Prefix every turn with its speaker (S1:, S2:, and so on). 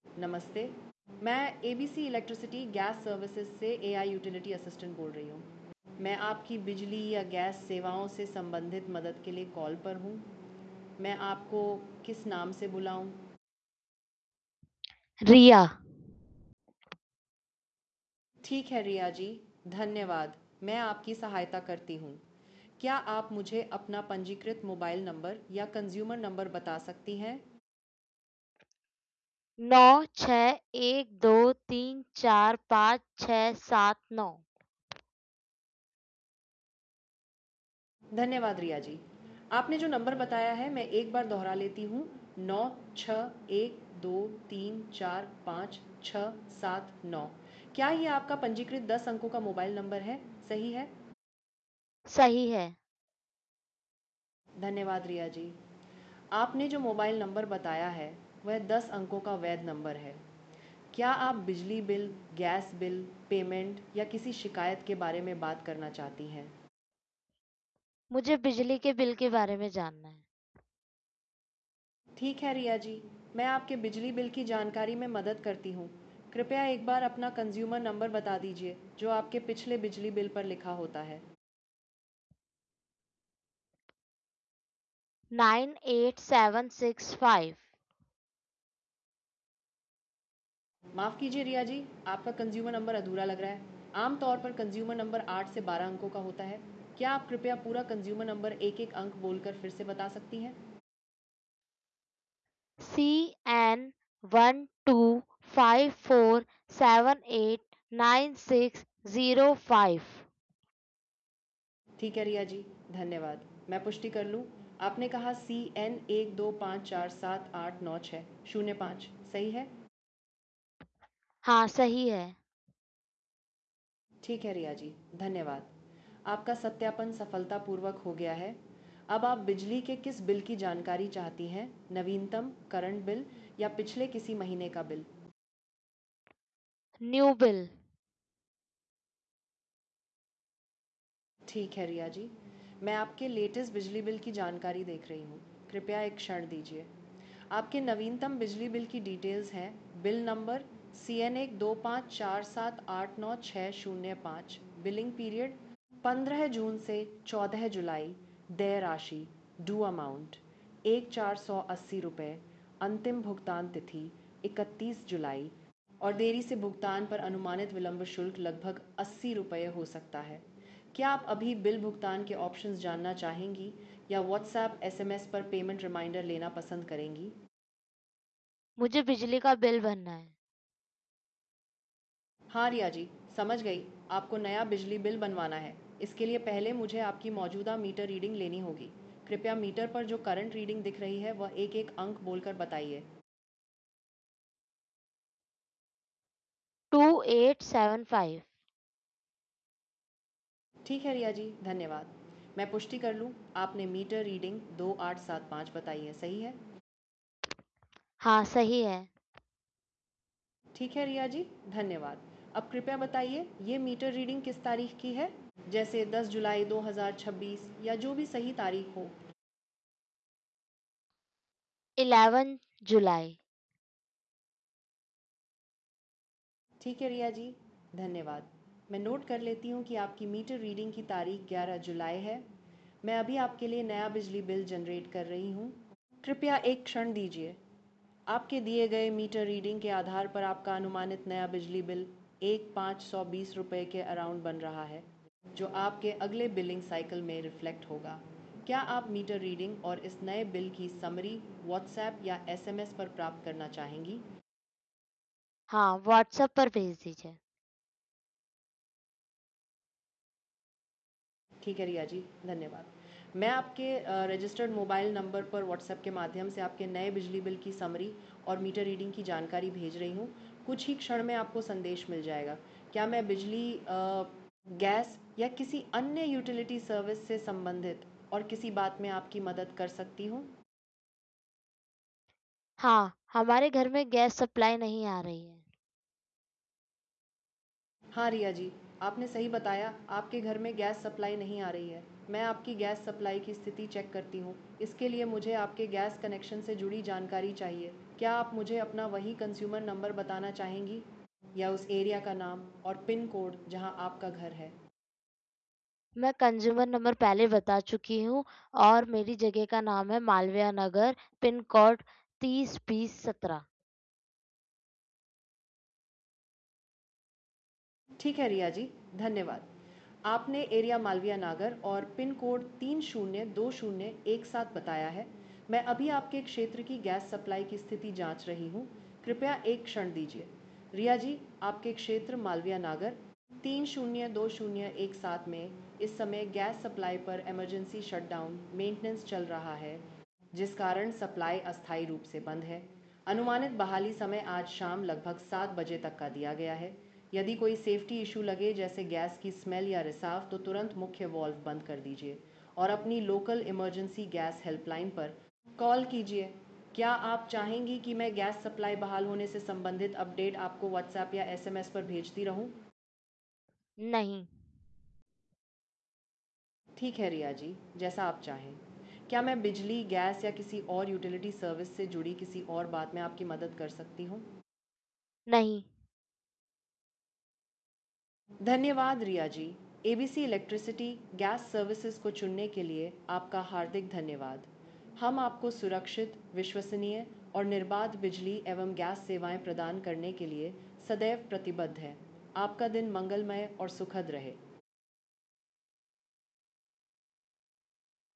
S1: नमस्ते। मैं ABC electricity gas services से एआई यूटिलिटी असिस्टेंट बोल रही हूँ। मैं आपकी बिजली या गैस सेवाओं से संबंधित मदद के लिए कॉल पर हूँ। मैं आपको किस नाम से बुलाऊँ?
S2: रिया।
S1: ठीक है रिया जी, धन्यवाद। मैं आपकी सहायता करती हूँ। क्या आप मुझे अपना पंजीकृत मोबाइल नंबर या कंज्यूमर नंबर बता सकती हैं?
S2: 9612345679।
S1: धन्यवाद रिया जी। आपने जो नंबर बताया है मैं एक बार दोहरा लेती हूँ। 9612345679। क्या ये आपका पंजीकृत 10 अंकों का मोबाइल नंबर है? सही है?
S2: सही है।
S1: धन्यवाद रिया जी। आपने जो मोबाइल नंबर बताया है वह 10 अंकों का वैध नंबर है। क्या आप बिजली बिल, गैस बिल, पेमेंट या किसी शिकायत के बारे में बात करना चाहती हैं?
S2: मुझे बिजली के बिल के बारे में जानना है।
S1: ठीक है रिया जी, मैं आपके बिजली बिल की जानकारी में मदद करती हूँ। कृपया एक बार अपना कंज्यूमर नंबर बता दीजिए जो आपके पिछले बिजली बिल पर लिखा होता है।
S2: 98765।
S1: माफ़ कीजिए रिया जी, आपका कंज्यूमर नंबर अधूरा लग रहा है। आमतौर पर कंज्यूमर नंबर 8 से 12 अंकों का होता है। क्या आप कृपया पूरा कंज्यूमर नंबर एक एक अंक बोलकर फिर से बता सकती हैं?
S2: CN1254789605।
S1: ठीक है रिया जी, धन्यवाद। मैं पुष्टि कर लूँ। आपने कहा CN1254789605, सही है?
S2: हाँ, सही है।
S1: ठीक है रिया जी, धन्यवाद। आपका सत्यापन सफलतापूर्वक हो गया है। अब आप बिजली के किस बिल की जानकारी चाहती हैं? नवीनतम, करंट बिल या पिछले किसी महीने का बिल?
S2: New bill.
S1: ठीक है रिया जी, मैं आपके लेटेस्ट बिजली बिल की जानकारी देख रही हूँ। कृपया एक क्षण दीजिए। आपके नवीनतम बिजली बिल की डिटेल्स हैं। Bill number CN1 254789605। Billing period 15 जून से 14 जुलाई। देय राशि ड्यू अमाउंट 1,480 रुपये। अंतिम भुगतान तिथि 31 जुलाई। और देरी से भुगतान पर अनुमानित विलंब शुल्क लगभग 80 रुपये हो सकता है। क्या आप अभी बिल भुगतान के ऑप्शंस जानना चाहेंगी या व्हाट्सएप एसएमएस पर पेमेंट रिमाइंडर लेना पसंद करेंगी?
S2: मुझे बिजली का बिल भरना है।
S1: हाँ रिया जी, समझ गई। आपको नया बिजली बिल बनवाना है। इसके लिए पहले मुझे आपकी मौजूदा मीटर रीडिंग लेनी होगी। कृपया मीटर पर जो करंट रीडिंग दिख रही है वह एक एक अंक बोलकर बताइए।
S2: 2875।
S1: ठीक है रिया जी, धन्यवाद। मैं पुष्टि कर लूँ, आपने मीटर रीडिंग 2875 बताई है, सही है?
S2: हाँ, सही है।
S1: ठीक है रिया जी, धन्यवाद। अब कृपया बताइए ये मीटर रीडिंग किस तारीख की है? जैसे 10 जुलाई 2026 या जो भी सही तारीख हो।
S2: 11 जुलाई।
S1: ठीक है रिया जी, धन्यवाद। मैं नोट कर लेती हूँ कि आपकी मीटर रीडिंग की तारीख 11 जुलाई है। मैं अभी आपके लिए नया बिजली बिल जनरेट कर रही हूँ। कृपया एक क्षण दीजिए। आपके दिए गए मीटर रीडिंग के आधार पर आपका अनुमानित नया बिजली बिल 1,520 रुपये के अराउंड बन रहा है, जो आपके अगले बिलिंग साइकिल में रिफ्लेक्ट होगा। क्या आप मीटर रीडिंग और इस नए बिल की समरी व्हाट्सएप या एसएमएस पर प्राप्त करना चाहेंगी?
S2: हाँ, व्हाट्सएप पर भेज दीजिए।
S1: ठीक है रिया जी, धन्यवाद। मैं आपके रजिस्टर्ड मोबाइल नंबर पर व्हाट्सएप के माध्यम से आपके नए बिजली बिल की समरी और मीटर रीडिंग की जानकारी भेज रही हूँ। कुछ ही क्षण में आपको संदेश मिल जाएगा। क्या मैं बिजली, गैस या किसी अन्य यूटिलिटी सर्विस से संबंधित और किसी बात में आपकी मदद कर सकती हूँ?
S2: हाँ, हमारे घर में गैस सप्लाई नहीं आ रही है।
S1: हाँ रिया जी, आपने सही बताया, आपके घर में गैस सप्लाई नहीं आ रही है। मैं आपकी गैस सप्लाई की स्थिति चेक करती हूँ। इसके लिए मुझे आपके गैस कनेक्शन से जुड़ी जानकारी चाहिए। क्या आप मुझे अपना वही कंज्यूमर नंबर बताना चाहेंगी या उस एरिया का नाम और पिन कोड जहां आपका घर है?
S2: मैं कंज़्यूमर नंबर पहले बता चुकी हूँ और मेरी जगह का नाम है मालवीय नगर, पिन कोड 302017।
S1: ठीक है रिया जी, धन्यवाद। आपने एरिया मालवीय नागर और पिन कोड 302017 बताया है। मैं अभी आपके क्षेत्र की गैस सप्लाई की स्थिति जांच रही हूँ। कृपया एक क्षण दीजिए। रिया जी, आपके क्षेत्र मालवीय नागर 302017 में इस समय गैस सप्लाई पर इमरजेंसी शटडाउन मेंटेनेंस चल रहा है, जिस कारण सप्लाई अस्थायी रूप से बंद है। अनुमानित बहाली समय आज शाम लगभग 7 बजे तक का दिया गया है। यदि कोई सेफ्टी इशू लगे जैसे गैस की स्मेल या रिसाव तो तुरंत मुख्य वाल्व बंद कर दीजिए और अपनी लोकल इमरजेंसी गैस हेल्पलाइन पर कॉल कीजिए। क्या आप चाहेंगी कि मैं गैस सप्लाई बहाल होने से संबंधित अपडेट आपको व्हाट्सएप या एसएमएस पर भेजती रहूं?
S2: नहीं।
S1: ठीक है रिया जी, जैसा आप चाहें। क्या मैं बिजली, गैस या किसी और यूटिलिटी सर्विस से जुड़ी किसी और बात में आपकी मदद कर सकती हूँ?
S2: नहीं।
S1: धन्यवाद Riya ji. ABC electricity gas services को चुनने के लिए आपका हार्दिक धन्यवाद। हम आपको सुरक्षित, विश्वसनीय और निर्बाध बिजली एवं गैस सेवाएं प्रदान करने के लिए सदैव प्रतिबद्ध हैं। आपका दिन मंगलमय और सुखद रहे।